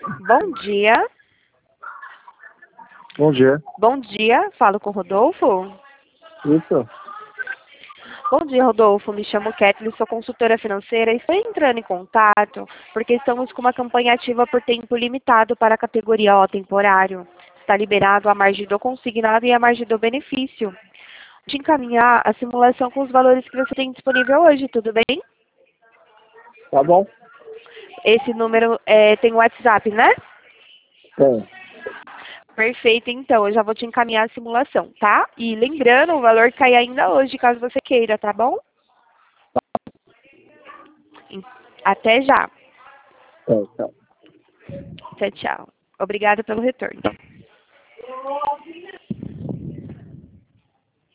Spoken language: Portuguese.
Bom dia. Bom dia. Bom dia, falo com o Rodolfo. Isso. Bom dia, Rodolfo. Me chamo Kathleen, sou consultora financeira e estou entrando em contato porque estamos com uma campanha ativa por tempo limitado para a categoria O temporário. Está liberado a margem do consignado e a margem do benefício. Vou te encaminhar a simulação com os valores que você tem disponível hoje, tudo bem? Tá bom? Esse número tem WhatsApp, né? Tem. Perfeito, então, eu já vou te encaminhar a simulação, tá? E lembrando, o valor cai ainda hoje, caso você queira, tá bom? Até já. Tchau. Tchau, tchau. Obrigada pelo retorno.